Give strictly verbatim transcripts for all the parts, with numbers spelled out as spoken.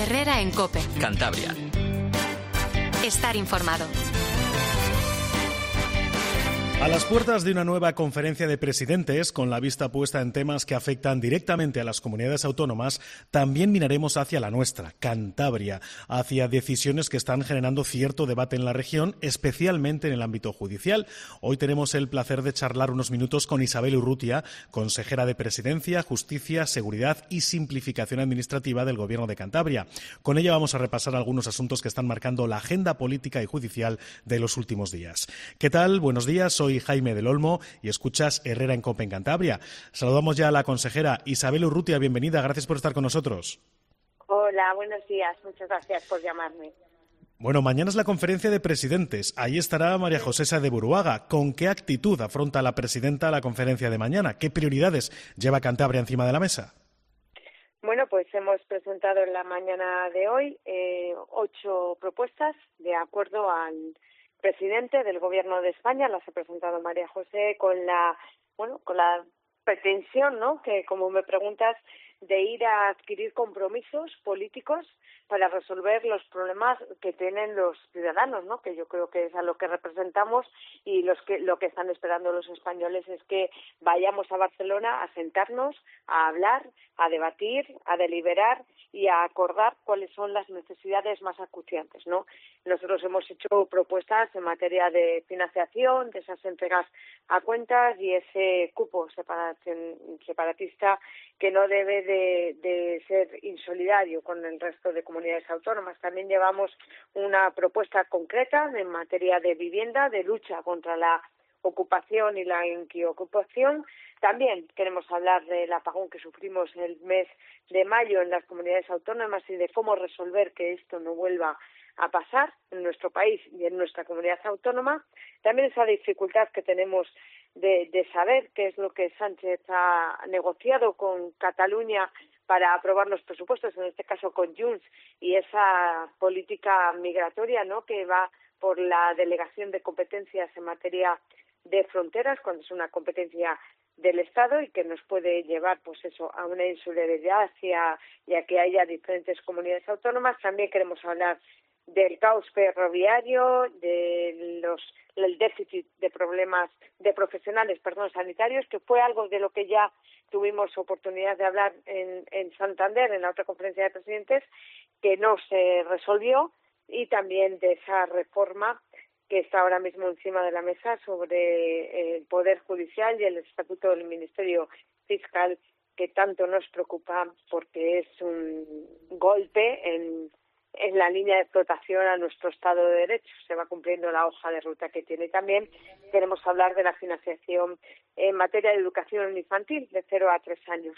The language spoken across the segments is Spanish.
Herrera en COPE. Cantabria. Estar informado. A las puertas de una nueva conferencia de presidentes, con la vista puesta en temas que afectan directamente a las comunidades autónomas, también miraremos hacia la nuestra, Cantabria, hacia decisiones que están generando cierto debate en la región, especialmente en el ámbito judicial. Hoy tenemos el placer de charlar unos minutos con Isabel Urrutia, consejera de Presidencia, Justicia, Seguridad y Simplificación Administrativa del Gobierno de Cantabria. Con ella vamos a repasar algunos asuntos que están marcando la agenda política y judicial de los últimos días. ¿Qué tal? Buenos días. Soy Soy Jaime del Olmo y escuchas Herrera en COPE en Cantabria. Saludamos ya a la consejera Isabel Urrutia. Bienvenida, gracias por estar con nosotros. Hola, buenos días. Muchas gracias por llamarme. Bueno, mañana es la conferencia de presidentes. Ahí estará María José Saez de Buruaga. ¿Con qué actitud afronta la presidenta la conferencia de mañana? ¿Qué prioridades lleva Cantabria encima de la mesa? Bueno, pues hemos presentado en la mañana de hoy eh, ocho propuestas de acuerdo al presidente del Gobierno de España. Las ha presentado María José con la, bueno, con la pretensión, ¿no?, que como me preguntas, de ir a adquirir compromisos políticos para resolver los problemas que tienen los ciudadanos, ¿no?, que yo creo que es a lo que representamos, y los que lo que están esperando los españoles es que vayamos a Barcelona a sentarnos, a hablar, a debatir, a deliberar y a acordar cuáles son las necesidades más acuciantes, ¿no? Nosotros hemos hecho propuestas en materia de financiación, de esas entregas a cuentas y ese cupo separatista que no debe de, de ser insolidario con el resto de comunidades autónomas. También llevamos una propuesta concreta en materia de vivienda, de lucha contra la ocupación y la inquiocupación. También queremos hablar del apagón que sufrimos el mes de mayo en las comunidades autónomas y de cómo resolver que esto no vuelva a pasar en nuestro país y en nuestra comunidad autónoma. También esa dificultad que tenemos de, de saber qué es lo que Sánchez ha negociado con Cataluña para aprobar los presupuestos, en este caso con Junts, y esa política migratoria, ¿no?, que va por la delegación de competencias en materia de fronteras, cuando es una competencia del Estado y que nos puede llevar, pues eso, a una insularidad y a, y a que haya diferentes comunidades autónomas. También queremos hablar del caos ferroviario, de los el déficit de problemas de profesionales, perdón, sanitarios, que fue algo de lo que ya tuvimos oportunidad de hablar en, en Santander, en la otra conferencia de presidentes, que no se resolvió, y también de esa reforma que está ahora mismo encima de la mesa sobre el Poder Judicial y el Estatuto del Ministerio Fiscal, que tanto nos preocupa porque es un golpe en en la línea de explotación a nuestro Estado de Derecho. Se va cumpliendo la hoja de ruta que tiene. También queremos hablar de la financiación en materia de educación infantil de cero a tres años.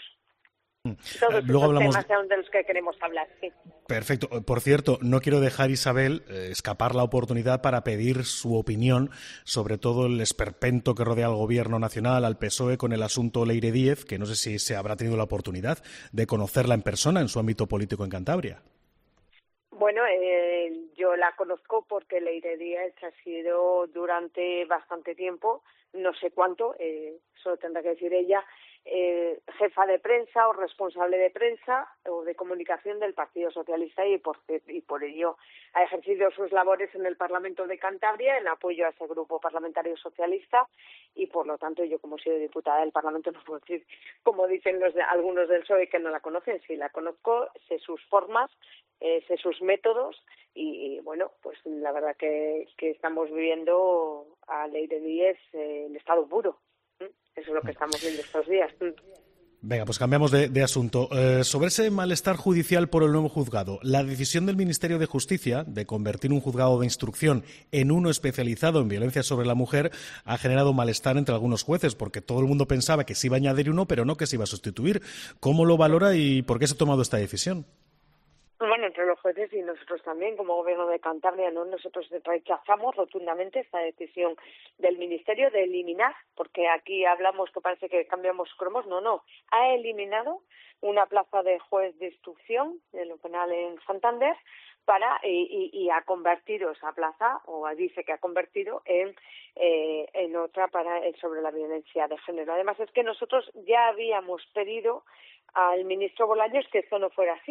Todos eh, luego esos hablamos... temas son de los que queremos hablar, sí. Perfecto. Por cierto, no quiero dejar, Isabel, eh, escapar la oportunidad para pedir su opinión sobre todo el esperpento que rodea al Gobierno Nacional, al P S O E, con el asunto Leire Díez, que no sé si se habrá tenido la oportunidad de conocerla en persona en su ámbito político en Cantabria. Bueno, eh, yo la conozco porque Leire Díez ha sido durante bastante tiempo, no sé cuánto, eh, solo tendrá que decir ella, eh, jefa de prensa o responsable de prensa o de comunicación del Partido Socialista, y por, y por ello ha ejercido sus labores en el Parlamento de Cantabria en apoyo a ese grupo parlamentario socialista, y por lo tanto yo, como soy diputada del Parlamento, no puedo decir, como dicen los de, algunos del P S O E que no la conocen. Sí la conozco, sé sus formas, eh, sé sus métodos, y, y bueno, pues la verdad que, que estamos viviendo a Leire Díez eh, en estado puro. Eso es lo que estamos viendo estos días. Venga, pues cambiamos de, de asunto. Eh, sobre ese malestar judicial por el nuevo juzgado, la decisión del Ministerio de Justicia de convertir un juzgado de instrucción en uno especializado en violencia sobre la mujer ha generado malestar entre algunos jueces, porque todo el mundo pensaba que se iba a añadir uno, pero no que se iba a sustituir. ¿Cómo lo valora y por qué se ha tomado esta decisión? Bueno, entre los jueces y nosotros también, como Gobierno de Cantabria, ¿no? Nosotros rechazamos rotundamente esta decisión del Ministerio de eliminar, porque aquí hablamos que parece que cambiamos cromos, no, no, ha eliminado una plaza de juez de instrucción de lo penal en Santander para y, y, y ha convertido esa plaza, o dice que ha convertido en eh, en otra para sobre la violencia de género. Además es que nosotros ya habíamos pedido al ministro Bolaños que esto no fuera así.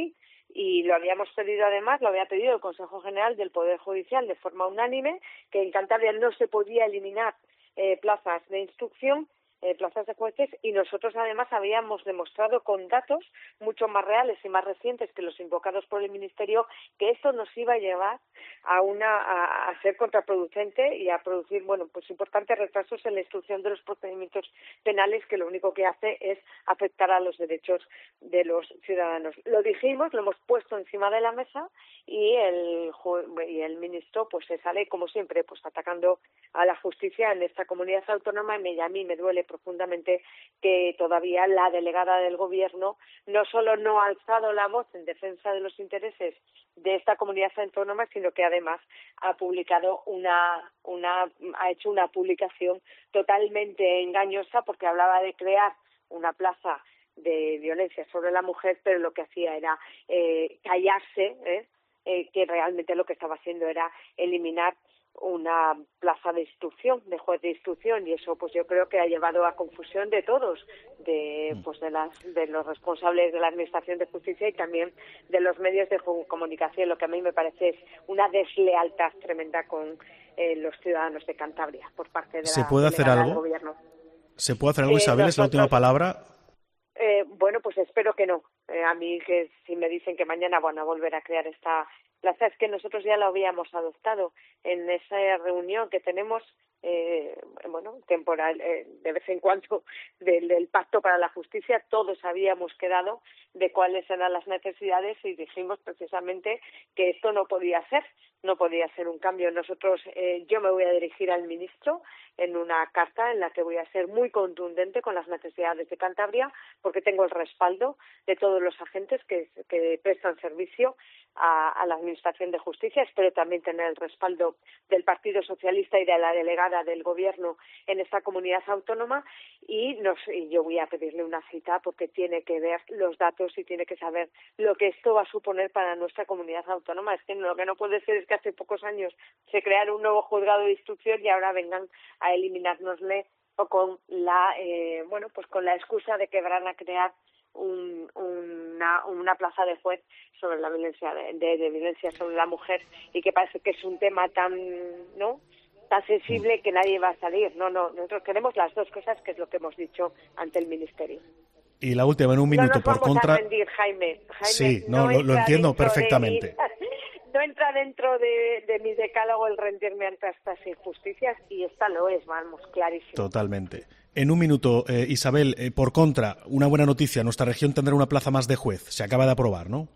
y lo habíamos pedido además, lo había pedido el Consejo General del Poder Judicial de forma unánime, que en Cantabria no se podía eliminar eh, plazas de instrucción, Eh, plazas de jueces, y nosotros además habíamos demostrado con datos mucho más reales y más recientes que los invocados por el Ministerio que esto nos iba a llevar a una a, a ser contraproducente y a producir bueno pues importantes retrasos en la instrucción de los procedimientos penales, que lo único que hace es afectar a los derechos de los ciudadanos. Lo dijimos, lo hemos puesto encima de la mesa y el y el ministro pues se sale como siempre pues atacando a la justicia en esta comunidad autónoma, y, me, y a mí me duele profundamente que todavía la delegada del Gobierno no solo no ha alzado la voz en defensa de los intereses de esta comunidad autónoma, sino que además ha publicado una, una ha hecho una publicación totalmente engañosa, porque hablaba de crear una plaza de violencia sobre la mujer, pero lo que hacía era eh, callarse, ¿eh? Eh, que realmente lo que estaba haciendo era eliminar una plaza de instrucción, de juez de instrucción, y eso pues yo creo que ha llevado a confusión de todos, de pues de las de los responsables de la Administración de Justicia y también de los medios de comunicación, lo que a mí me parece es una deslealtad tremenda con eh, los ciudadanos de Cantabria por parte de ¿Se la puede hacer algo? del Gobierno. ¿Se puede hacer algo, Eh, Isabel? ¿Es la última nosotros- palabra? Eh, bueno, pues espero que no. Eh, a mí que si me dicen que mañana van a volver a crear esta plaza, es que nosotros ya lo habíamos adoptado en esa reunión que tenemos, eh, bueno, temporal, eh, de vez en cuando, del, del Pacto para la Justicia. Todos habíamos quedado de cuáles eran las necesidades y dijimos precisamente que esto no podía ser, no podía ser un cambio. Nosotros, eh, yo me voy a dirigir al ministro en una carta en la que voy a ser muy contundente con las necesidades de Cantabria, porque tengo el respaldo de todos los agentes que, que prestan servicio a, a la Administración de Justicia. Espero también tener el respaldo del Partido Socialista y de la delegada del Gobierno en esta comunidad autónoma, y, nos, y yo voy a pedirle una cita porque tiene que ver los datos y tiene que saber lo que esto va a suponer para nuestra comunidad autónoma. Es que lo que no puede ser es que hace pocos años se creara un nuevo juzgado de instrucción y ahora vengan a eliminárnosle o con la eh, bueno pues con la excusa de que van a crear un, una, una plaza de juez sobre la violencia de, de, de violencia sobre la mujer, y que parece que es un tema tan no tan sensible que nadie va a salir. No, no, nosotros queremos las dos cosas, que es lo que hemos dicho ante el Ministerio. Y la última, en un No minuto, nos por vamos contra... a rendir, Jaime. Jaime Sí, no, lo, lo entra entiendo dentro de perfectamente. mi- no entra dentro de, de mi decálogo el rendirme ante estas injusticias, y esta lo es, vamos, clarísimo. Totalmente. En un minuto, eh, Isabel, eh, por contra, una buena noticia, nuestra región tendrá una plaza más de juez. Se acaba de aprobar, ¿no?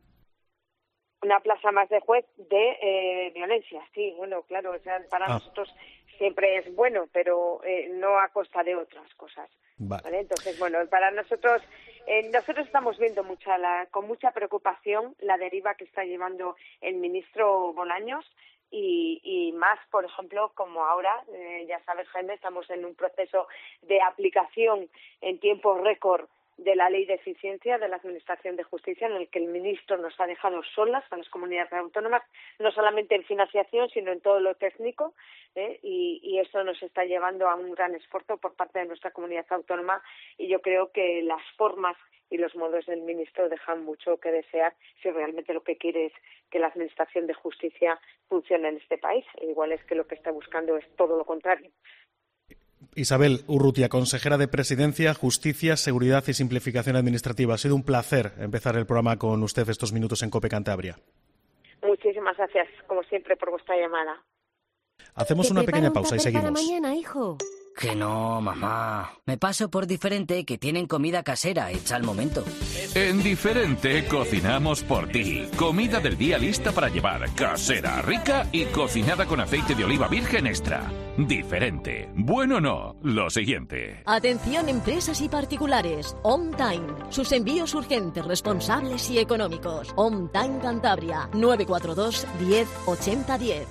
Una plaza más de juez de eh, violencia, sí, bueno, claro, o sea, para Ah. nosotros siempre es bueno, pero eh, no a costa de otras cosas. Vale. ¿Vale? Entonces, bueno, para nosotros, eh, nosotros estamos viendo mucha la, con mucha preocupación la deriva que está llevando el ministro Bolaños, y, y más, por ejemplo, como ahora, eh, ya sabes, Jaime, estamos en un proceso de aplicación en tiempo récord de la Ley de Eficiencia de la Administración de Justicia, en el que el ministro nos ha dejado solas a las comunidades autónomas, no solamente en financiación, sino en todo lo técnico, ¿eh? y, y eso nos está llevando a un gran esfuerzo por parte de nuestra comunidad autónoma, y yo creo que las formas y los modos del ministro dejan mucho que desear si realmente lo que quiere es que la Administración de Justicia funcione en este país. E igual es que lo que está buscando es todo lo contrario. Isabel Urrutia, consejera de Presidencia, Justicia, Seguridad y Simplificación Administrativa. Ha sido un placer empezar el programa con usted estos minutos en COPE Cantabria. Muchísimas gracias, como siempre, por vuestra llamada. Hacemos una pequeña pausa y seguimos. Para mañana, hijo. Que no, mamá. Me paso por Diferente, que tienen comida casera hecha al momento. En Diferente cocinamos por ti. Comida del día lista para llevar, casera, rica y cocinada con aceite de oliva virgen extra. Diferente. Bueno o no, lo siguiente. Atención, empresas y particulares. On Time. Sus envíos urgentes, responsables y económicos. On Time Cantabria. nueve cuatro dos, diez, ochenta, diez.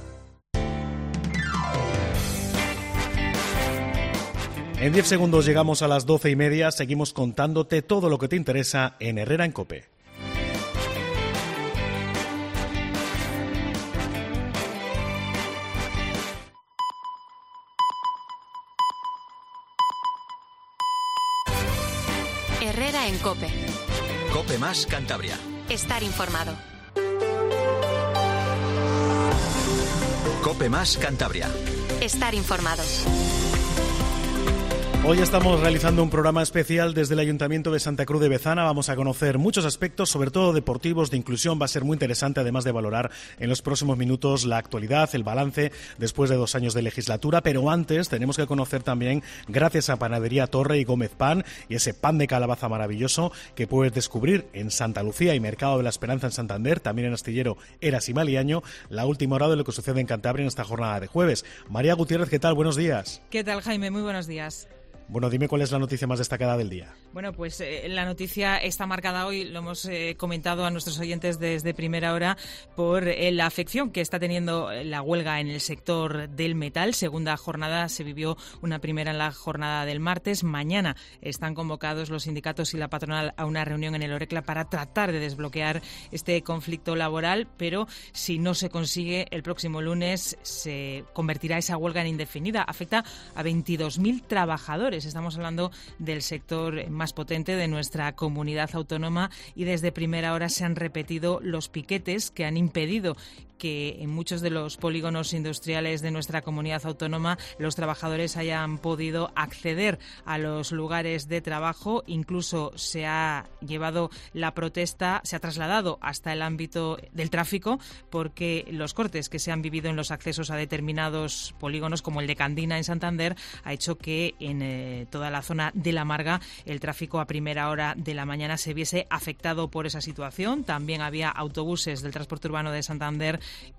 En diez segundos llegamos a las doce y media. Seguimos contándote todo lo que te interesa en Herrera en COPE. Herrera en COPE. COPE más Cantabria. Estar informado. COPE más Cantabria. Estar informados. Hoy estamos realizando un programa especial desde el Ayuntamiento de Santa Cruz de Bezana. Vamos a conocer muchos aspectos, sobre todo deportivos, de inclusión. Va a ser muy interesante, además de valorar en los próximos minutos la actualidad, el balance después de dos años de legislatura. Pero antes tenemos que conocer también, gracias a Panadería Torre y Gómez Pan, y ese pan de calabaza maravilloso que puedes descubrir en Santa Lucía y Mercado de la Esperanza en Santander, también en Astillero, Eras y Maliaño, la última hora de lo que sucede en Cantabria en esta jornada de jueves. María Gutiérrez, ¿qué tal? Buenos días. ¿Qué tal, Jaime? Muy buenos días. Bueno, dime cuál es la noticia más destacada del día. Bueno, pues eh, la noticia está marcada hoy, lo hemos eh, comentado a nuestros oyentes desde primera hora, por eh, la afección que está teniendo la huelga en el sector del metal. Segunda jornada, se vivió una primera en la jornada del martes. Mañana están convocados los sindicatos y la patronal a una reunión en el Orecla para tratar de desbloquear este conflicto laboral, pero si no se consigue, el próximo lunes se convertirá esa huelga en indefinida. Afecta a veintidós mil trabajadores. Estamos hablando del sector más potente de nuestra comunidad autónoma y desde primera hora se han repetido los piquetes que han impedido que en muchos de los polígonos industriales de nuestra comunidad autónoma los trabajadores hayan podido acceder a los lugares de trabajo. Incluso se ha llevado la protesta, se ha trasladado hasta el ámbito del tráfico, porque los cortes que se han vivido en los accesos a determinados polígonos, como el de Candina en Santander, ha hecho que en eh, toda la zona de La Marga el tráfico a primera hora de la mañana se viese afectado por esa situación. También había autobuses del transporte urbano de Santander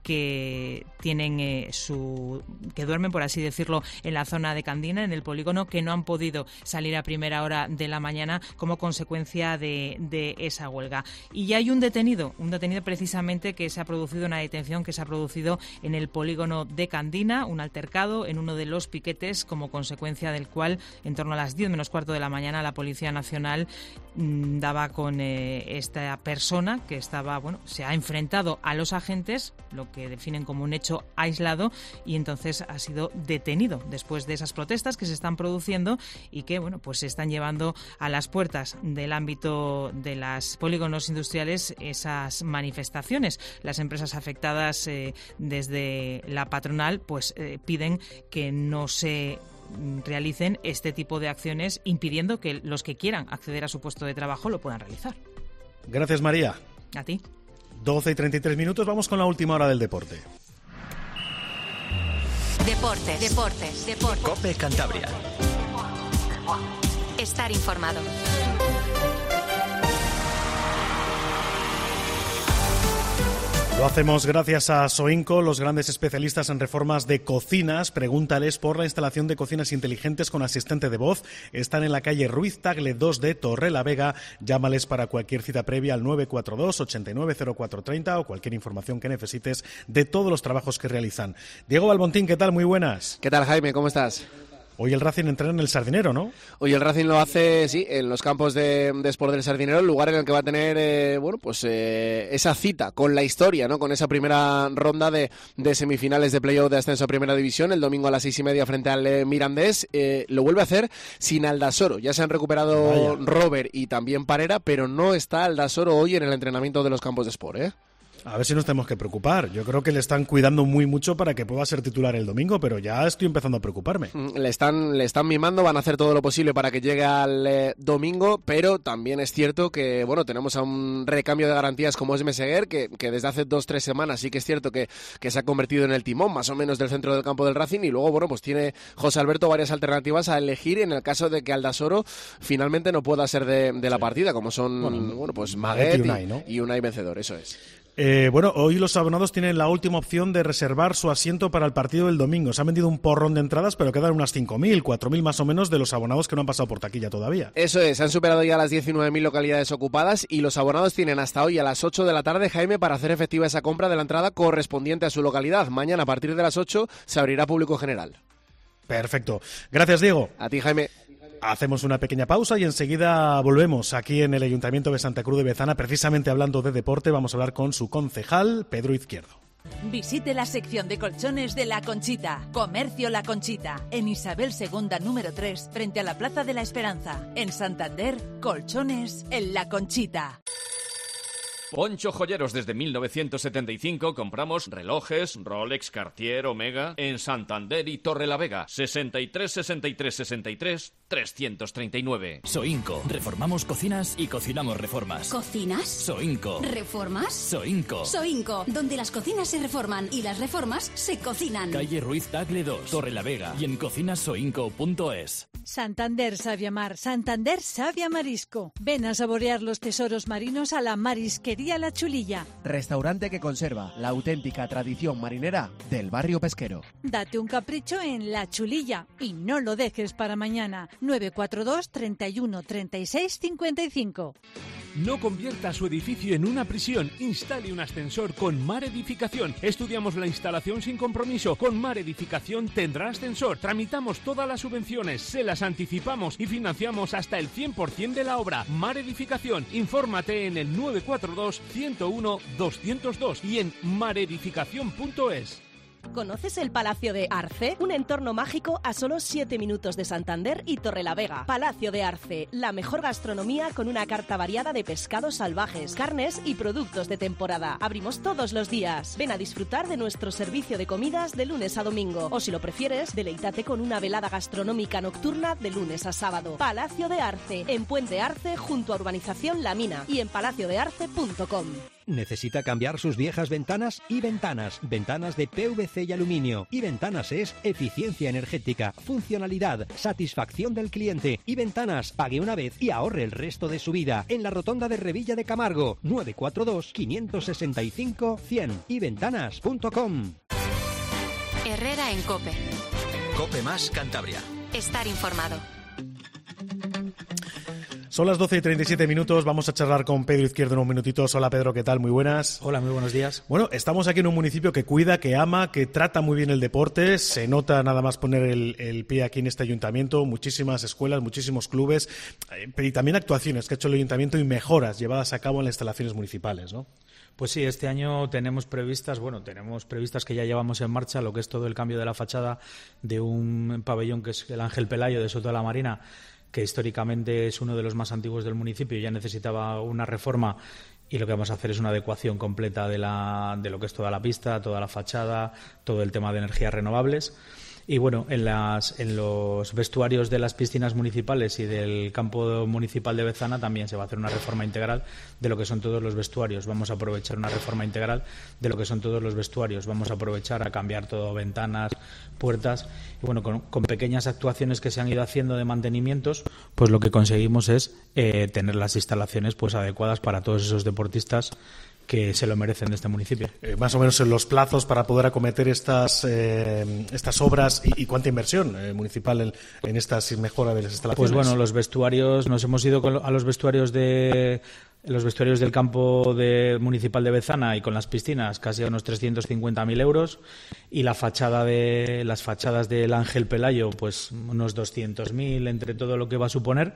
que tienen eh, su que duermen, por así decirlo, en la zona de Candina, en el polígono, que no han podido salir a primera hora de la mañana como consecuencia de, de esa huelga. Y ya hay un detenido, un detenido precisamente que se ha producido, una detención que se ha producido en el polígono de Candina, un altercado en uno de los piquetes, como consecuencia del cual, en torno a las diez menos cuarto de la mañana, la Policía Nacional mmm, daba con eh, esta persona que estaba, bueno, se ha enfrentado a los agentes, lo que definen como un hecho aislado, y entonces ha sido detenido después de esas protestas que se están produciendo y que, bueno, pues se están llevando a las puertas del ámbito de los polígonos industriales esas manifestaciones. Las empresas afectadas eh, desde la patronal pues eh, piden que no se realicen este tipo de acciones, impidiendo que los que quieran acceder a su puesto de trabajo lo puedan realizar. Gracias, María. A ti. doce y treinta y tres minutos, vamos con la última hora del deporte. Deportes, deportes, deportes. COPE Cantabria. Estar informado. Lo hacemos gracias a Soinco, los grandes especialistas en reformas de cocinas. Pregúntales por la instalación de cocinas inteligentes con asistente de voz. Están en la calle Ruiz Tagle dos de Torrelavega. Llámales para cualquier cita previa al nueve cuatro dos, ochenta y nueve cero cuatro treinta o cualquier información que necesites de todos los trabajos que realizan. Diego Balbontín, ¿qué tal? Muy buenas. ¿Qué tal, Jaime? ¿Cómo estás? Hoy el Racing entrena en el Sardinero, ¿no? Hoy el Racing lo hace, sí, en los campos de, de Sport del Sardinero, el lugar en el que va a tener, eh, bueno, pues eh, esa cita con la historia, ¿no? Con esa primera ronda de, de semifinales de playoff de ascenso a Primera División, el domingo a las seis y media frente al eh, Mirandés. Eh, lo vuelve a hacer sin Aldasoro. Ya se han recuperado Vaya. Robert y también Parera, pero no está Aldasoro hoy en el entrenamiento de los campos de Sport, ¿eh? A ver si nos tenemos que preocupar. Yo creo que le están cuidando muy mucho para que pueda ser titular el domingo, pero ya estoy empezando a preocuparme. Le están, le están mimando, van a hacer todo lo posible para que llegue al eh, domingo, pero también es cierto que, bueno, tenemos a un recambio de garantías como es Meseguer, que, que desde hace dos, tres semanas sí que es cierto que, que se ha convertido en el timón, más o menos, del centro del campo del Racing, y luego, bueno, pues tiene José Alberto varias alternativas a elegir en el caso de que Aldasoro finalmente no pueda ser de, de la sí. partida, como son, bueno, bueno pues Maguet y Unai, ¿no? y Unai vencedor, eso es. Eh, bueno, hoy los abonados tienen la última opción de reservar su asiento para el partido del domingo. Se han vendido un porrón de entradas, pero quedan unas cinco mil, cuatro mil más o menos de los abonados que no han pasado por taquilla todavía. Eso es, han superado ya las diecinueve mil localidades ocupadas y los abonados tienen hasta hoy a las ocho de la tarde, Jaime, para hacer efectiva esa compra de la entrada correspondiente a su localidad. Mañana a partir de las ocho se abrirá público general. Perfecto. Gracias, Diego. A ti, Jaime. Hacemos una pequeña pausa y enseguida volvemos aquí en el Ayuntamiento de Santa Cruz de Bezana. Precisamente hablando de deporte, vamos a hablar con su concejal, Pedro Izquierdo. Visite la sección de colchones de La Conchita. Comercio La Conchita. En Isabel segunda número tres, frente a la Plaza de la Esperanza. En Santander, colchones en La Conchita. Poncho Joyeros, desde mil novecientos setenta y cinco compramos relojes, Rolex, Cartier, Omega, en Santander y Torrelavega. sesenta y tres sesenta y tres sesenta y tres trescientos treinta y nueve. Soinco. Reformamos cocinas y cocinamos reformas. ¿Cocinas? Soinco. ¿Reformas? Soinco. Soinco, donde las cocinas se reforman y las reformas se cocinan. Calle Ruiz Tagle dos, Torrelavega y en cocinasoinco punto es. Santander sabe amar, Santander sabe a marisco. Ven a saborear los tesoros marinos a la Marisquería La Chulilla. Restaurante que conserva la auténtica tradición marinera del barrio pesquero. Date un capricho en La Chulilla y no lo dejes para mañana. nueve cuatro dos, treinta y uno, treinta y seis, cincuenta y cinco. No convierta su edificio en una prisión. Instale un ascensor con Mar Edificación. Estudiamos la instalación sin compromiso. Con Mar Edificación tendrá ascensor. Tramitamos todas las subvenciones, se las anticipamos y financiamos hasta el cien por ciento de la obra. Mar Edificación. Infórmate en el nueve cuatro dos, ciento uno, doscientos dos y en maredificación punto es. ¿Conoces el Palacio de Arce? Un entorno mágico a solo siete minutos de Santander y Torrelavega. Palacio de Arce, la mejor gastronomía con una carta variada de pescados salvajes, carnes y productos de temporada. Abrimos todos los días. Ven a disfrutar de nuestro servicio de comidas de lunes a domingo. O si lo prefieres, deleítate con una velada gastronómica nocturna de lunes a sábado. Palacio de Arce, en Puente Arce, junto a Urbanización La Mina y en palacio de arce punto com. ¿Necesita cambiar sus viejas ventanas? Y Ventanas, ventanas de P V C y aluminio. Y Ventanas es eficiencia energética, funcionalidad, satisfacción del cliente. Y Ventanas, pague una vez y ahorre el resto de su vida. En la rotonda de Revilla de Camargo, nueve cuatro dos, cinco seis cinco, cien y ventanas punto com. Herrera en COPE. COPE más Cantabria. Estar informado. Son las doce y treinta y siete minutos, vamos a charlar con Pedro Izquierdo en unos minutitos. Hola Pedro, ¿qué tal? Muy buenas. Hola, muy buenos días. Bueno, estamos aquí en un municipio que cuida, que ama, que trata muy bien el deporte. Se nota nada más poner el, el pie aquí en este ayuntamiento, muchísimas escuelas, muchísimos clubes, eh, y también actuaciones que ha hecho el ayuntamiento y mejoras llevadas a cabo en las instalaciones municipales, ¿no? Pues sí, este año tenemos previstas, bueno, tenemos previstas que ya llevamos en marcha lo que es todo el cambio de la fachada de un pabellón que es el Ángel Pelayo de Soto de la Marina, que históricamente es uno de los más antiguos del municipio y ya necesitaba una reforma, y lo que vamos a hacer es una adecuación completa de, la, de lo que es toda la pista, toda la fachada, todo el tema de energías renovables. Y bueno, en, las, en los vestuarios de las piscinas municipales y del campo municipal de Bezana también se va a hacer una reforma integral de lo que son todos los vestuarios. Vamos a aprovechar una reforma integral de lo que son todos los vestuarios. Vamos a aprovechar a cambiar todo, ventanas, puertas. Y bueno, con, con pequeñas actuaciones que se han ido haciendo de mantenimientos, pues lo que conseguimos es eh, tener las instalaciones pues adecuadas para todos esos deportistas que se lo merecen de este municipio. Eh, más o menos en los plazos para poder acometer estas eh, estas obras y, y cuánta inversión eh, municipal en, en estas mejoras de las instalaciones. Pues bueno, los vestuarios, nos hemos ido con, a los vestuarios de los vestuarios del campo de, municipal de Bezana y con las piscinas casi a unos trescientos cincuenta mil euros, y la fachada de las fachadas del Ángel Pelayo pues unos doscientos mil entre todo lo que va a suponer.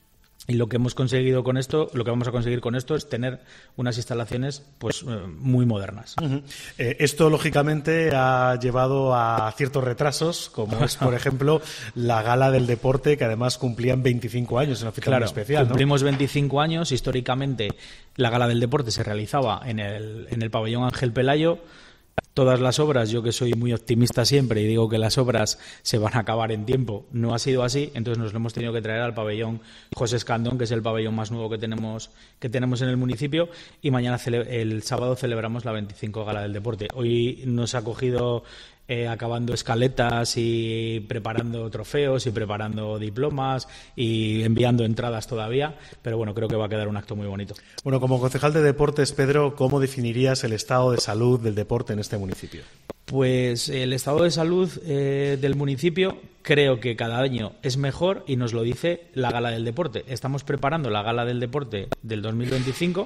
Y lo que hemos conseguido con esto, lo que vamos a conseguir con esto es tener unas instalaciones pues muy modernas. Uh-huh. Eh, esto, lógicamente, ha llevado a ciertos retrasos, como es, por ejemplo, la Gala del Deporte, que además cumplían veinticinco años en una fecha claro, muy especial, ¿no? Cumplimos veinticinco años. Históricamente, la Gala del Deporte se realizaba en el, en el pabellón Ángel Pelayo. Todas las obras, yo que soy muy optimista siempre y digo que las obras se van a acabar en tiempo, no ha sido así, entonces nos lo hemos tenido que traer al pabellón José Escandón, que es el pabellón más nuevo que tenemos que tenemos en el municipio, y mañana cele- el sábado celebramos la veinticinco Gala del Deporte. Hoy nos ha cogido eh, acabando escaletas y preparando trofeos y preparando diplomas y enviando entradas todavía, pero bueno, creo que va a quedar un acto muy bonito. Bueno, como concejal de deportes, Pedro, ¿cómo definirías el estado de salud del deporte en este municipio? Pues el estado de salud eh, del municipio creo que cada año es mejor, y nos lo dice la Gala del Deporte. Estamos preparando la Gala del Deporte del dos mil veinticinco,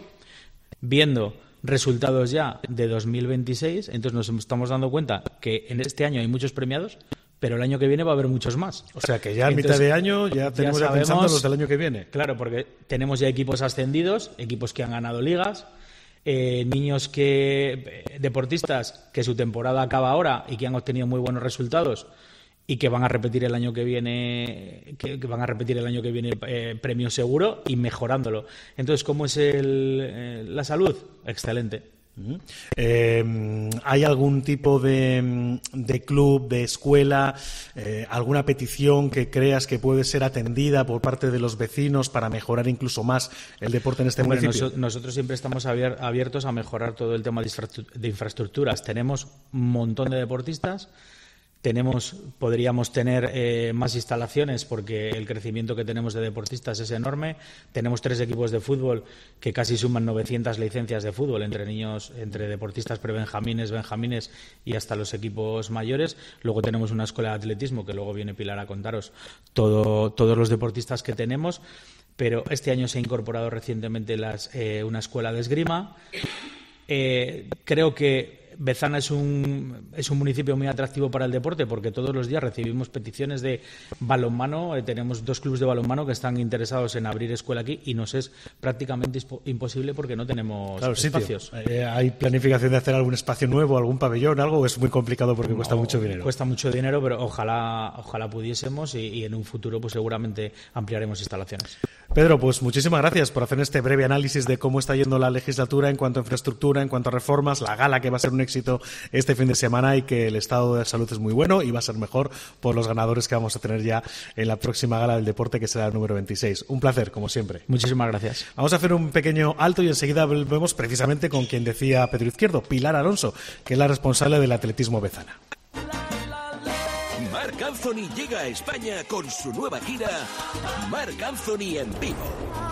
viendo resultados ya de dos mil veintiséis, entonces nos estamos dando cuenta que en este año hay muchos premiados, pero el año que viene va a haber muchos más. O sea que ya a mitad de año ya tenemos ya, sabemos, ya pensando los del año que viene. Claro, porque tenemos ya equipos ascendidos, equipos que han ganado ligas, eh, niños que, eh, deportistas que su temporada acaba ahora y que han obtenido muy buenos resultados y que van a repetir el año que viene que, que van a repetir el año que viene eh, premio seguro y mejorándolo. Entonces, ¿cómo es el, eh, la salud? Excelente. Uh-huh. Eh, ¿Hay algún tipo de, de club, de escuela, eh, alguna petición que creas que puede ser atendida por parte de los vecinos para mejorar incluso más el deporte en este Hombre, municipio? Nos, nosotros siempre estamos abier, abiertos a mejorar todo el tema de, infra, de infraestructuras. Tenemos un montón de deportistas. Tenemos, podríamos tener eh, más instalaciones porque el crecimiento que tenemos de deportistas es enorme. Tenemos tres equipos de fútbol que casi suman novecientas licencias de fútbol entre niños, entre deportistas prebenjamines, benjamines y hasta los equipos mayores. Luego tenemos una escuela de atletismo que luego viene Pilar a contaros todo, todos los deportistas que tenemos. Pero este año se ha incorporado recientemente las, eh, una escuela de esgrima. Eh, creo que Bezana es un, es un municipio muy atractivo para el deporte porque todos los días recibimos peticiones de balonmano. Eh, tenemos dos clubes de balonmano que están interesados en abrir escuela aquí y nos es prácticamente imposible porque no tenemos claro, espacios. Eh, ¿Hay planificación de hacer algún espacio nuevo, algún pabellón, algo? ¿O es muy complicado porque no, cuesta mucho dinero? Cuesta mucho dinero, pero ojalá, ojalá pudiésemos y, y en un futuro pues seguramente ampliaremos instalaciones. Pedro, pues muchísimas gracias por hacer este breve análisis de cómo está yendo la legislatura en cuanto a infraestructura, en cuanto a reformas, la gala que va a ser un éxito este fin de semana y que el estado de salud es muy bueno y va a ser mejor por los ganadores que vamos a tener ya en la próxima gala del deporte, que será el número veintiséis. Un placer, como siempre. Muchísimas gracias. Vamos a hacer un pequeño alto y enseguida volvemos precisamente con quien decía Pedro Izquierdo, Pilar Alonso, que es la responsable del atletismo Bezana. Marc Anthony llega a España con su nueva gira Marc Anthony en vivo.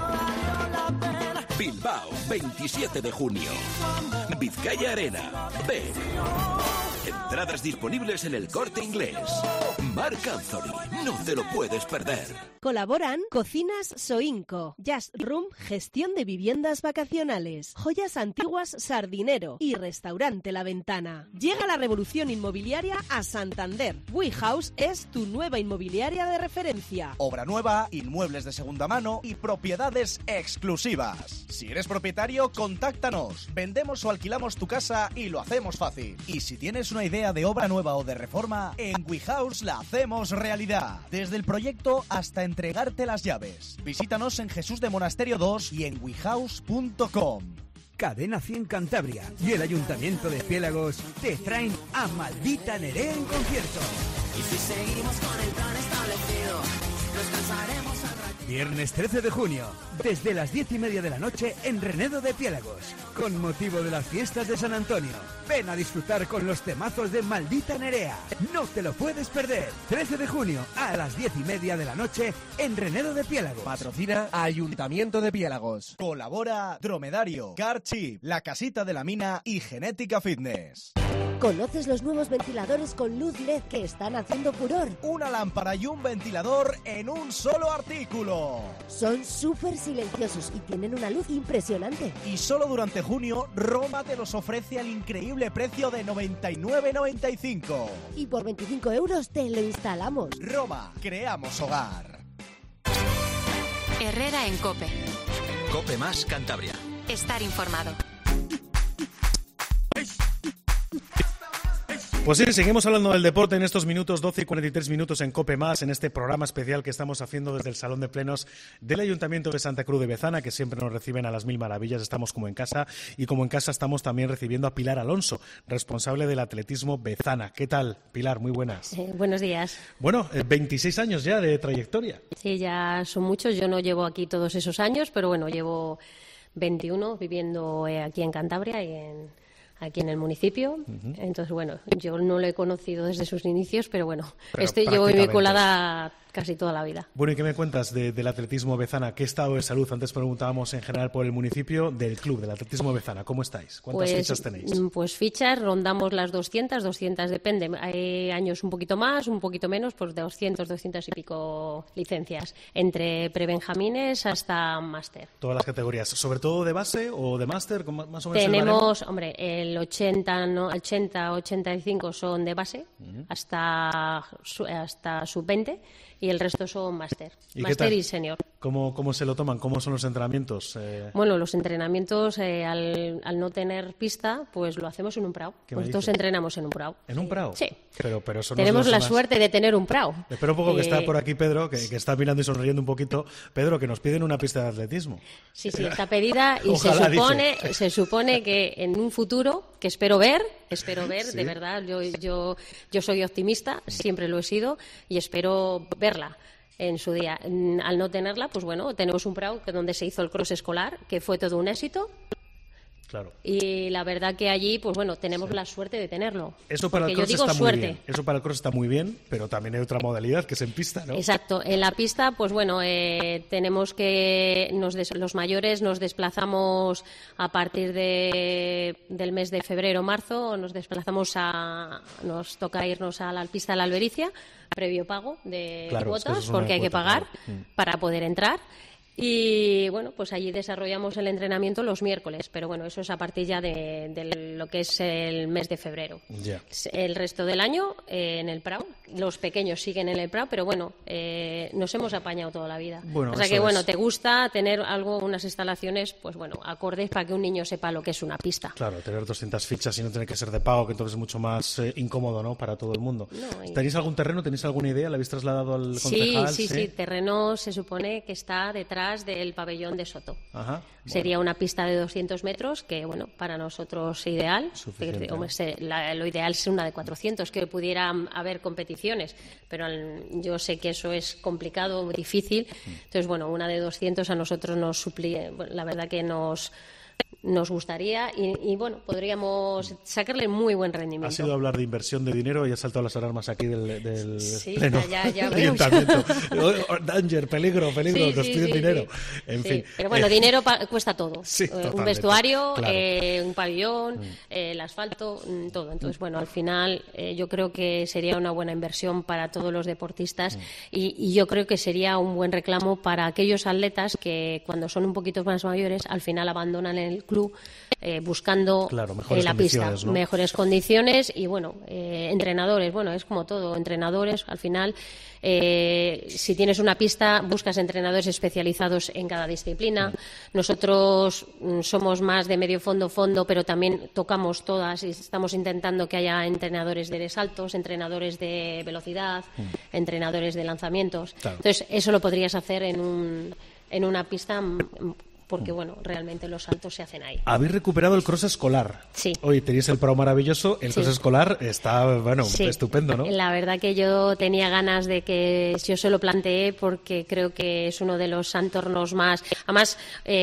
Bilbao, veintisiete de junio. Vizcaya Arena, B. Entradas disponibles en El Corte Inglés. Marc Anthony, no te lo puedes perder. Colaboran Cocinas Soinco, Just Room, gestión de viviendas vacacionales, Joyas Antiguas Sardinero y Restaurante La Ventana. Llega la revolución inmobiliaria a Santander. WeHouse es tu nueva inmobiliaria de referencia. Obra nueva, inmuebles de segunda mano y propiedades exclusivas. Si eres propietario, contáctanos. Vendemos o alquilamos tu casa y lo hacemos fácil. Y si tienes una idea de obra nueva o de reforma, en WeHouse la hacemos realidad. Desde el proyecto hasta entregarte las llaves. Visítanos en Jesús de Monasterio dos y en wehouse punto com. Cadena cien Cantabria y el Ayuntamiento de Piélagos te traen a Maldita Nerea en concierto. Y si seguimos con el plan establecido, nos cansaremos al rato. Viernes trece de junio, desde las diez y media de la noche en Renedo de Piélagos, con motivo de las fiestas de San Antonio. Ven a disfrutar con los temazos de Maldita Nerea. No te lo puedes perder. trece de junio a las diez y media de la noche en Renedo de Piélagos. Patrocina Ayuntamiento de Piélagos. Colabora Dromedario, Carchip, La Casita de la Mina y Genética Fitness. ¿Conoces los nuevos ventiladores con luz L E D que están haciendo furor? Una lámpara y un ventilador en un solo artículo. Son súper silenciosos y tienen una luz impresionante. Y solo durante junio, Roma te los ofrece al increíble precio de noventa y nueve noventa y cinco. Y por veinticinco euros te lo instalamos. Roma, creamos hogar. Herrera en COPE. COPE más Cantabria. Estar informado. Pues sí, seguimos hablando del deporte en estos minutos, doce y cuarenta y tres minutos en COPE Más, en este programa especial que estamos haciendo desde el Salón de Plenos del Ayuntamiento de Santa Cruz de Bezana, que siempre nos reciben a las mil maravillas, estamos como en casa, y como en casa estamos también recibiendo a Pilar Alonso, responsable del atletismo Bezana. ¿Qué tal, Pilar? Muy buenas. Eh, buenos días. Bueno, eh, veintiséis años ya de trayectoria. Sí, ya son muchos, yo no llevo aquí todos esos años, pero bueno, llevo veintiuno viviendo eh, aquí en Cantabria y en... aquí en el municipio. Uh-huh. Entonces, bueno, yo no lo he conocido desde sus inicios, pero bueno, pero estoy llevo vinculada casi toda la vida. Bueno, ¿y qué me cuentas de, del atletismo Bezana? ¿Qué estado de salud? Antes preguntábamos en general por el municipio, del club, del atletismo Bezana. ¿Cómo estáis? ¿Cuántas pues, fichas tenéis? Pues fichas, rondamos las doscientas, doscientas depende. Hay años un poquito más, un poquito menos, pues de doscientas, doscientas y pico licencias, entre prebenjamines hasta máster. Todas las categorías, ¿sobre todo de base o de máster? Más o menos. Tenemos, hombre, el ochenta, no, ochenta, ochenta y cinco son de base, uh-huh. hasta, hasta sub veinte, y el resto son máster, máster y senior. ¿Cómo, cómo se lo toman? ¿Cómo son los entrenamientos? Eh... Bueno, los entrenamientos, eh, al, al no tener pista, pues lo hacemos en un prado. Nosotros entrenamos en un prado. ¿En un prado? Sí. Pero, pero eso no Tenemos la más... suerte de tener un prado. Espera un poco, eh... que está por aquí Pedro, que, que está mirando y sonriendo un poquito. Pedro, que nos piden una pista de atletismo. Sí, sí, está pedida y se Ojalá, supone, dice. se supone que en un futuro, que espero ver, espero ver, ¿Sí? de verdad, yo, yo, yo soy optimista, siempre lo he sido, y espero verla en su día. Al no tenerla, pues bueno, tenemos un prado donde se hizo el cross escolar, que fue todo un éxito. Claro. Y la verdad que allí, pues bueno, tenemos sí. la suerte de tenerlo. Eso para el cross está muy bien. Eso para el cross está muy bien, pero también hay otra modalidad que es en pista, ¿no? Exacto. En la pista, pues bueno, eh, tenemos que nos des, los mayores nos desplazamos a partir de, del mes de febrero, marzo, nos desplazamos a, nos toca irnos a la pista de la Albericia, previo pago de claro, cuotas, es que porque hay cuota, que pagar claro. para poder entrar. Y bueno, pues allí desarrollamos el entrenamiento los miércoles, pero bueno, eso es a partir ya de, de lo que es el mes de febrero. Yeah. El resto del año eh, en el prado, los pequeños siguen en el prado, pero bueno, eh, nos hemos apañado toda la vida. Bueno, o sea que bueno, es. te gusta tener algo, unas instalaciones, pues bueno, acordes para que un niño sepa lo que es una pista. Claro, tener doscientas fichas y no tener que ser de pago, que entonces es mucho más eh, incómodo, ¿no?, para todo el mundo. No, y... ¿Tenéis algún terreno? ¿Tenéis alguna idea? ¿La habéis trasladado al concejal? Sí, sí, sí, sí, terreno se supone que está detrás del pabellón de Soto. Ajá, bueno. Sería una pista de doscientos metros, que bueno, para nosotros es ideal. Suficiente, que, hombre, se, la, lo ideal es una de cuatrocientos, que pudiera haber competiciones, pero al, yo sé que eso es complicado, difícil. Entonces, bueno, una de doscientos a nosotros nos suplía, bueno, la verdad que nos... nos gustaría y, y bueno, podríamos sacarle muy buen rendimiento. Ha sido hablar de inversión de dinero y ha saltado las alarmas aquí del, del sí, pleno ya, ya ayuntamiento. Danger, peligro, peligro, sí, nos sí, piden sí, dinero. Sí. En sí. fin. Pero bueno, eh, dinero pa- cuesta todo. Sí, un vestuario, claro. eh, un pabellón, Mm. eh, el asfalto, mm, todo. Entonces, bueno, al final eh, yo creo que sería una buena inversión para todos los deportistas Mm. y, y yo creo que sería un buen reclamo para aquellos atletas que cuando son un poquito más mayores al final abandonan el club eh, buscando claro, eh, la pista, ¿no? mejores condiciones y bueno, eh, entrenadores, bueno, es como todo, entrenadores, al final eh, si tienes una pista buscas entrenadores especializados en cada disciplina. Nosotros mm, somos más de medio fondo, fondo, pero también tocamos todas y estamos intentando que haya entrenadores de saltos, entrenadores de velocidad, mm. entrenadores de lanzamientos. Claro. Entonces, eso lo podrías hacer en, un, en una pista mm, porque, bueno, realmente los saltos se hacen ahí. Habéis recuperado el cross escolar. Sí. Hoy tenéis el pro maravilloso, el Sí. cross escolar está, bueno, Sí. estupendo, ¿no? La verdad que yo tenía ganas de que yo se lo planteé porque creo que es uno de los entornos más, además,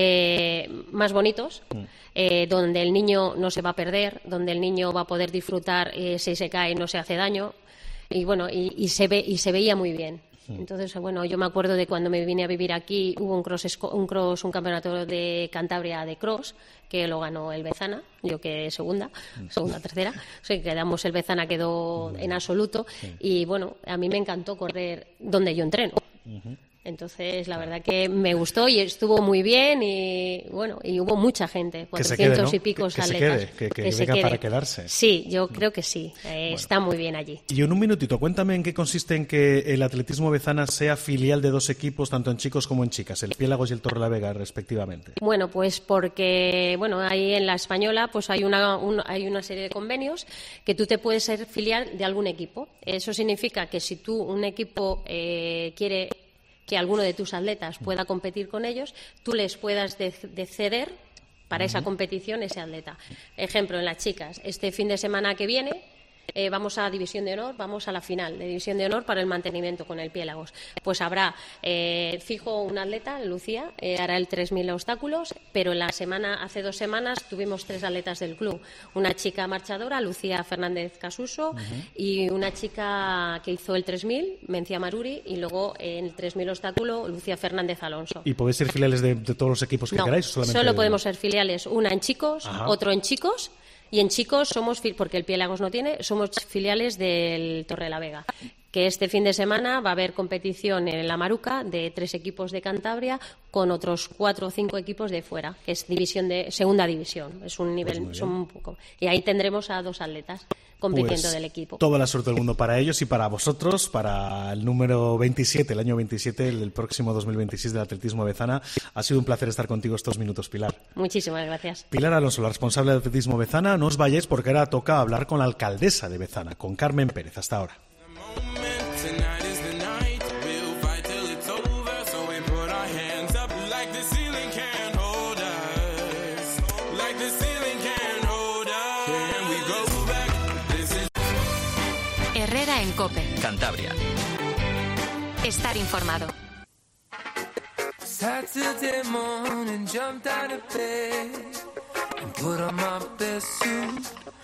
eh, más bonitos. Mm. Eh, donde el niño no se va a perder, donde el niño va a poder disfrutar, eh, si se cae no se hace daño y bueno, y, y se ve y se veía muy bien. Entonces, bueno, yo me acuerdo de cuando me vine a vivir aquí, hubo un cross, un cross, un campeonato de Cantabria de cross, que lo ganó el Bezana, yo que segunda, segunda, tercera, o sea, quedamos, el Bezana quedó en absoluto, y bueno, a mí me encantó correr donde yo entreno. Entonces, la verdad que me gustó y estuvo muy bien y bueno, y hubo mucha gente, cuatrocientos y pico que atletas. se quede, que, que, que se venga quede. para quedarse. Sí, yo creo que sí, eh, Bueno. está muy bien allí. Y en un minutito, cuéntame en qué consiste en que el atletismo Bezana sea filial de dos equipos, tanto en chicos como en chicas, el Piélagos y el Torrelavega, respectivamente. Bueno, pues porque bueno, ahí en la española pues hay una, un- hay una serie de convenios que tú te puedes ser filial de algún equipo. Eso significa que si tú, un equipo, eh, quiere que alguno de tus atletas pueda competir con ellos, tú les puedas de- de ceder para esa competición ese atleta. Ejemplo, en las chicas, este fin de semana que viene eh, vamos a División de Honor, vamos a la final de División de Honor para el mantenimiento con el Piélagos. Pues habrá eh, fijo un atleta, Lucía, eh, hará el tres mil obstáculos, pero en la semana, hace dos semanas tuvimos tres atletas del club. Una chica marchadora, Lucía Fernández Casuso, y una chica que hizo el tres mil, Mencia Maruri, y luego en el tres mil obstáculo, Lucía Fernández Alonso. ¿Y podéis ser filiales de, de todos los equipos que No, queráis? ¿O solamente solo de- podemos ser filiales, una en chicos, Ajá. otro en chicos, y en chicos somos, fil- porque el Piélagos no tiene, somos filiales del Torrelavega. que este fin de semana va a haber competición en la Maruca de tres equipos de Cantabria con otros cuatro o cinco equipos de fuera, que es división de segunda división, es un nivel, pues son un poco, y ahí tendremos a dos atletas compitiendo pues del equipo. Toda la suerte del mundo para ellos y para vosotros, para el número veintisiete, el año veintisiete, el próximo dos mil veintiséis del atletismo Bezana. Ha sido un placer estar contigo estos minutos, Pilar. Muchísimas gracias. Pilar Alonso, la responsable del atletismo Bezana. No os vayáis porque ahora toca hablar con la alcaldesa de Bezana, con Carmen Pérez. Hasta ahora. Herrera en COPE. Cantabria. Estar informado. Saturday morning, jumped out of bed and put on my best suit.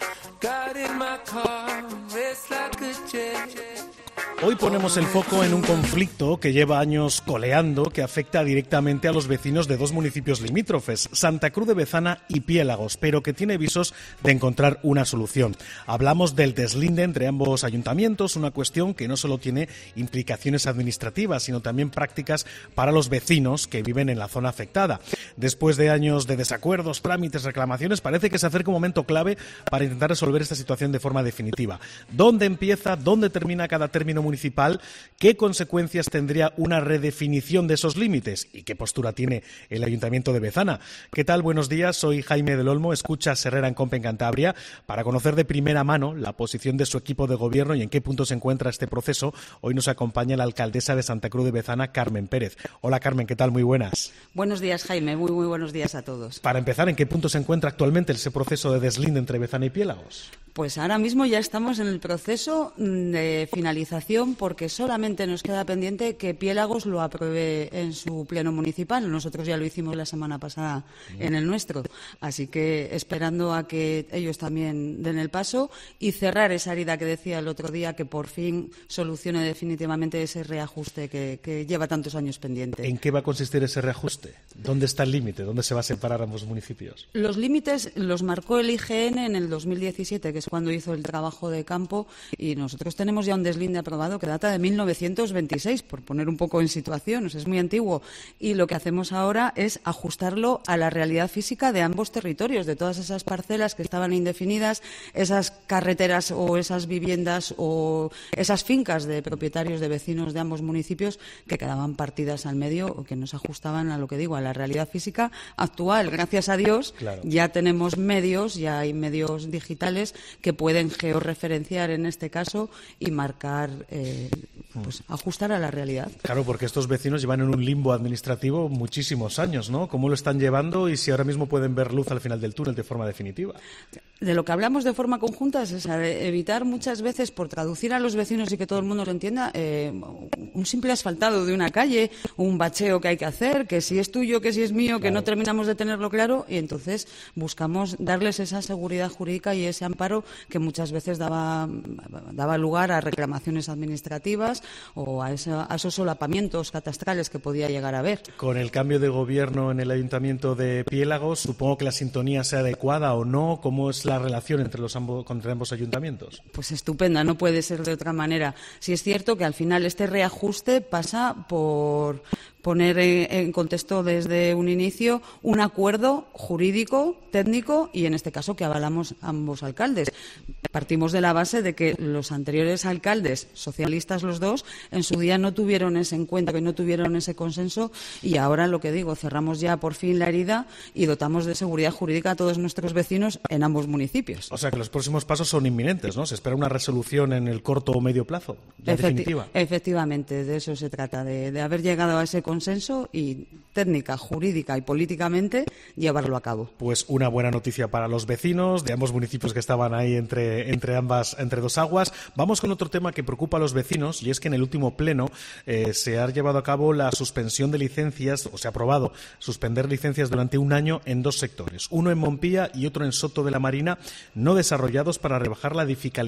Got in my car, raced like a jet. Hoy ponemos el foco en un conflicto que lleva años coleando, que afecta directamente a los vecinos de dos municipios limítrofes, Santa Cruz de Bezana y Piélagos, pero que tiene visos de encontrar una solución. Hablamos del deslinde entre ambos ayuntamientos, una cuestión que no solo tiene implicaciones administrativas, sino también prácticas para los vecinos que viven en la zona afectada. Después de años de desacuerdos, trámites, reclamaciones, parece que se acerca un momento clave para intentar resolver esta situación de forma definitiva. ¿Dónde empieza, dónde termina cada término municipal? ¿Qué consecuencias tendría una redefinición de esos límites? ¿Y qué postura tiene el Ayuntamiento de Bezana? ¿Qué tal? Buenos días, soy Jaime del Olmo, escuchas Herrera en COPE en Cantabria. Para conocer de primera mano la posición de su equipo de gobierno y en qué punto se encuentra este proceso, hoy nos acompaña la alcaldesa de Santa Cruz de Bezana, Carmen Pérez. Hola Carmen, ¿qué tal? Muy buenas. Buenos días, Jaime, muy muy buenos días a todos. Para empezar, ¿en qué punto se encuentra actualmente ese proceso de deslinde entre Bezana y Piélagos? Pues ahora mismo ya estamos en el proceso de finalización porque solamente nos queda pendiente que Piélagos lo apruebe en su pleno municipal. Nosotros ya lo hicimos la semana pasada en el nuestro. Así que esperando a que ellos también den el paso y cerrar esa herida que decía el otro día, que por fin solucione definitivamente ese reajuste que, que lleva tantos años pendiente. ¿En qué va a consistir ese reajuste? ¿Dónde está el límite? ¿Dónde se va a separar ambos municipios? Los límites los marcó el I G N en el dos mil diecisiete, que es cuando hizo el trabajo de campo, y nosotros tenemos ya un deslinde aprobado que data de mil novecientos veintiséis, por poner un poco en situación, o sea, es muy antiguo, y lo que hacemos ahora es ajustarlo a la realidad física de ambos territorios, de todas esas parcelas que estaban indefinidas, esas carreteras o esas viviendas o esas fincas de propietarios de vecinos de ambos municipios que quedaban partidas al medio o que no se ajustaban a lo que digo, a la realidad física actual. Gracias a Dios, claro, ya tenemos medios, ya hay medios digitales que pueden georreferenciar en este caso y marcar, eh, pues ajustar a la realidad. Claro, porque estos vecinos llevan en un limbo administrativo muchísimos años, ¿no? ¿Cómo lo están llevando y si ahora mismo pueden ver luz al final del túnel de forma definitiva? De lo que hablamos de forma conjunta es evitar muchas veces, por traducir a los vecinos y que todo el mundo lo entienda, eh, un simple asfaltado de una calle, un bacheo que hay que hacer, que si es tuyo, que si es mío, que claro, no terminamos de tenerlo claro, y entonces buscamos darles esa seguridad jurídica y ese amparo que muchas veces daba, daba lugar a reclamaciones administrativas o a, esa, a esos solapamientos catastrales que podía llegar a haber. Con el cambio de gobierno en el Ayuntamiento de Piélagos, supongo que la sintonía sea adecuada o no. ¿Cómo es la relación entre los ambos, entre ambos ayuntamientos? Pues estupenda, no puede ser de otra manera. Sí es cierto que al final este reajuste pasa por poner en contexto desde un inicio un acuerdo jurídico, técnico y en este caso que avalamos ambos alcaldes. Partimos de la base de que los anteriores alcaldes, socialistas los dos, en su día no tuvieron ese en cuenta, que no tuvieron ese consenso, y ahora lo que digo, cerramos ya por fin la herida y dotamos de seguridad jurídica a todos nuestros vecinos en ambos municipios. O sea que los próximos pasos son inminentes, ¿no? ¿Se espera una resolución en el corto o medio plazo? ¿Ya Efecti- definitiva? Efectivamente, de eso se trata, de, de haber llegado a ese consenso y técnica, jurídica y políticamente llevarlo a cabo. Pues una buena noticia para los vecinos de ambos municipios que estaban ahí entre, entre ambas, entre dos aguas. Vamos con otro tema que preocupa a los vecinos, y es que en el último pleno eh, se ha llevado a cabo la suspensión de licencias, o se ha aprobado suspender licencias durante un año en dos sectores, uno en Mompilla y otro en Soto de la Marina, no desarrollados, para rebajar la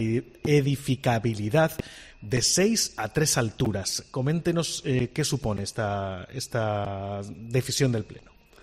edificabilidad de seis a tres alturas. Coméntenos eh, qué supone esta, esta decisión del Pleno.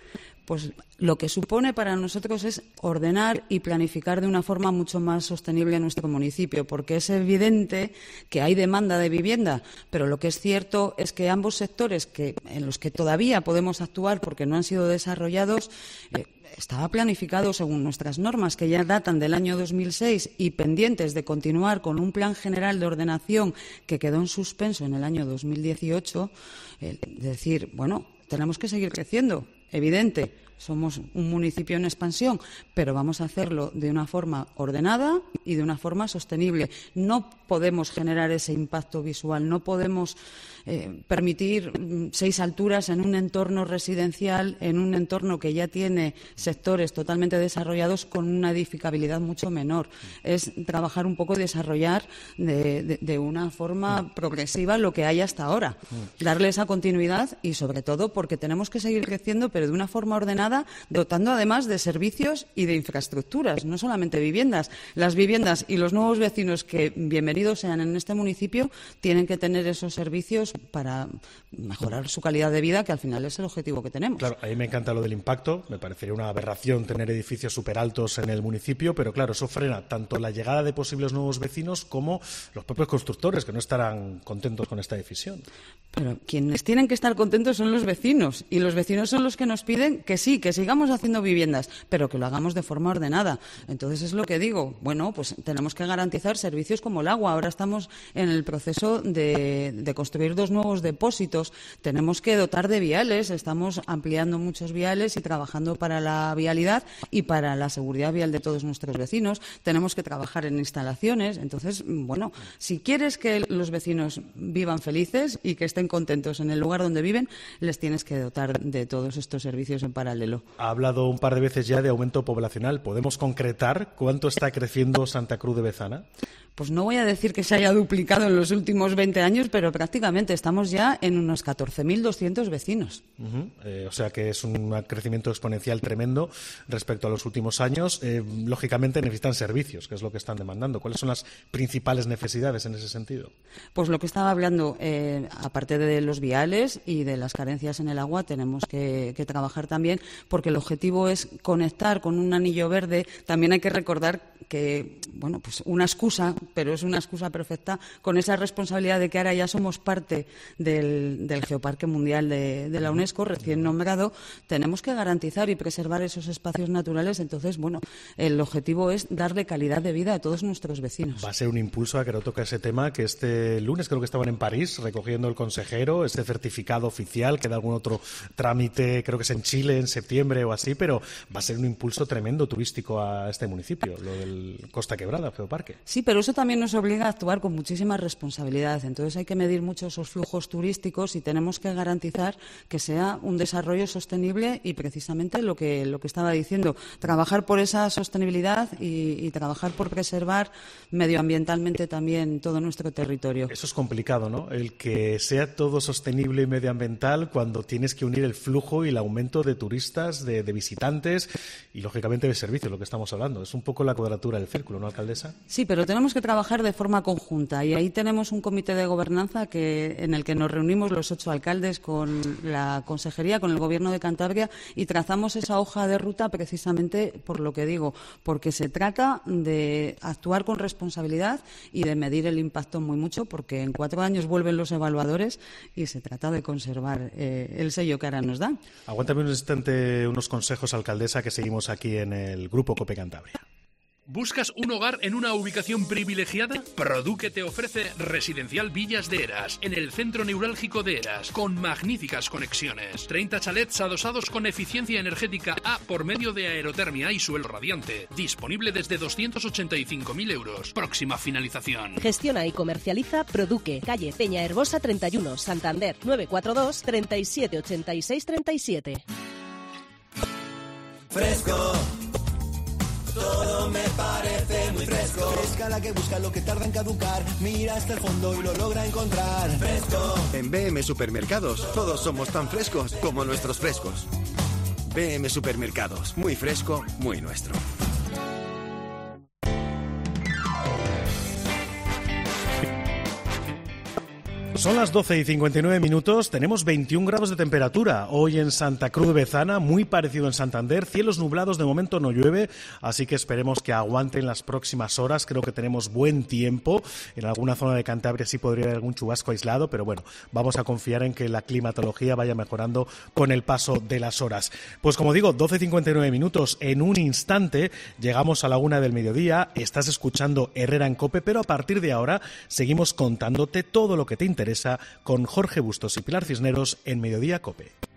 pues lo que supone para nosotros es ordenar y planificar de una forma mucho más sostenible nuestro municipio, porque es evidente que hay demanda de vivienda, pero lo que es cierto es que ambos sectores que, en los que todavía podemos actuar porque no han sido desarrollados, eh, estaba planificado según nuestras normas, que ya datan del año dos mil seis y pendientes de continuar con un plan general de ordenación que quedó en suspenso en el año dos mil dieciocho, eh, decir, bueno, tenemos que seguir creciendo, evidente. Somos un municipio en expansión, pero vamos a hacerlo de una forma ordenada y de una forma sostenible. No podemos generar ese impacto visual, no podemos eh, permitir seis alturas en un entorno residencial, en un entorno que ya tiene sectores totalmente desarrollados con una edificabilidad mucho menor. Es trabajar un poco y desarrollar de, de, de una forma progresiva lo que hay hasta ahora. Darle esa continuidad y, sobre todo, porque tenemos que seguir creciendo, pero de una forma ordenada, dotando además de servicios y de infraestructuras, no solamente viviendas. Las viviendas y los nuevos vecinos que, bienvenidos sean en este municipio, tienen que tener esos servicios para mejorar su calidad de vida, que al final es el objetivo que tenemos. Claro, a mí me encanta lo del impacto, me parecería una aberración tener edificios superaltos en el municipio, pero claro, eso frena tanto la llegada de posibles nuevos vecinos como los propios constructores, que no estarán contentos con esta decisión. Pero quienes tienen que estar contentos son los vecinos, y los vecinos son los que nos piden que sí, que sigamos haciendo viviendas, pero que lo hagamos de forma ordenada. Entonces es lo que digo, bueno, pues tenemos que garantizar servicios como el agua. Ahora estamos en el proceso de, de construir dos nuevos depósitos, tenemos que dotar de viales, estamos ampliando muchos viales y trabajando para la vialidad y para la seguridad vial de todos nuestros vecinos, tenemos que trabajar en instalaciones. Entonces, bueno, si quieres que los vecinos vivan felices y que estén contentos en el lugar donde viven, les tienes que dotar de todos estos servicios en paralelo. Ha hablado un par de veces ya de aumento poblacional. ¿Podemos concretar cuánto está creciendo Santa Cruz de Bezana? Pues no voy a decir que se haya duplicado en los últimos veinte años, pero prácticamente estamos ya en unos catorce mil doscientos vecinos. Uh-huh. Eh, o sea que es un crecimiento exponencial tremendo respecto a los últimos años. Eh, lógicamente necesitan servicios, que es lo que están demandando. ¿Cuáles son las principales necesidades en ese sentido? Pues lo que estaba hablando, eh, aparte de los viales y de las carencias en el agua, tenemos que, que trabajar también, porque el objetivo es conectar con un anillo verde. También hay que recordar que, bueno, pues una excusa, pero es una excusa perfecta, con esa responsabilidad de que ahora ya somos parte del, del Geoparque Mundial de, de la UNESCO, recién nombrado, tenemos que garantizar y preservar esos espacios naturales. Entonces, bueno, el objetivo es darle calidad de vida a todos nuestros vecinos. Va a ser un impulso a que no toque ese tema, que este lunes creo que estaban en París recogiendo el consejero, este certificado oficial, que da algún otro trámite, creo que es en Chile, en septiembre o así, pero va a ser un impulso tremendo turístico a este municipio, lo del Costa Quebrada, Geoparque. Sí, pero eso también nos obliga a actuar con muchísima responsabilidad. Entonces hay que medir mucho esos flujos turísticos y tenemos que garantizar que sea un desarrollo sostenible y precisamente lo que, lo que estaba diciendo, trabajar por esa sostenibilidad y, y trabajar por preservar medioambientalmente también todo nuestro territorio. Eso es complicado, ¿no? El que sea todo sostenible y medioambiental cuando tienes que unir el flujo y el aumento de turistas, de, de visitantes y, lógicamente, de servicios, lo que estamos hablando. Es un poco la cuadratura del círculo, ¿no, alcaldesa? Sí, pero tenemos que trabajar de forma conjunta y ahí tenemos un comité de gobernanza que, en el que nos reunimos los ocho alcaldes con la consejería, con el Gobierno de Cantabria y trazamos esa hoja de ruta precisamente por lo que digo, porque se trata de actuar con responsabilidad y de medir el impacto muy mucho, porque en cuatro años vuelven los evaluadores y se trata de conservar eh, el sello que ahora nos dan. Aguántame un instante unos consejos, alcaldesa, que seguimos aquí en el Grupo COPE Cantabria. ¿Buscas un hogar en una ubicación privilegiada? Produque te ofrece Residencial Villas de Eras, en el centro neurálgico de Eras, con magníficas conexiones. treinta chalets adosados con eficiencia energética A por medio de aerotermia y suelo radiante. Disponible desde doscientos ochenta y cinco mil euros. Próxima finalización. Gestiona y comercializa Produque, calle Peña Herbosa treinta y uno, Santander, nueve cuatro dos, treinta y siete, ochenta y seis, treinta y siete. Fresco. Todo me parece muy fresco. Fresca la que busca lo que tarda en caducar. Mira hasta el fondo y lo logra encontrar. Fresco. En B M Supermercados todos somos tan frescos como nuestros frescos. B M Supermercados, muy fresco, muy nuestro. Son las doce y cincuenta y nueve minutos, tenemos veintiún grados de temperatura hoy en Santa Cruz de Bezana, muy parecido en Santander, cielos nublados, de momento no llueve, así que esperemos que aguanten las próximas horas, creo que tenemos buen tiempo, en alguna zona de Cantabria sí podría haber algún chubasco aislado, pero bueno, vamos a confiar en que la climatología vaya mejorando con el paso de las horas. Pues como digo, doce y cincuenta y nueve minutos, en un instante llegamos a la una del mediodía, estás escuchando Herrera en COPE, pero a partir de ahora seguimos contándote todo lo que te interesa con Jorge Bustos y Pilar Cisneros en Mediodía COPE.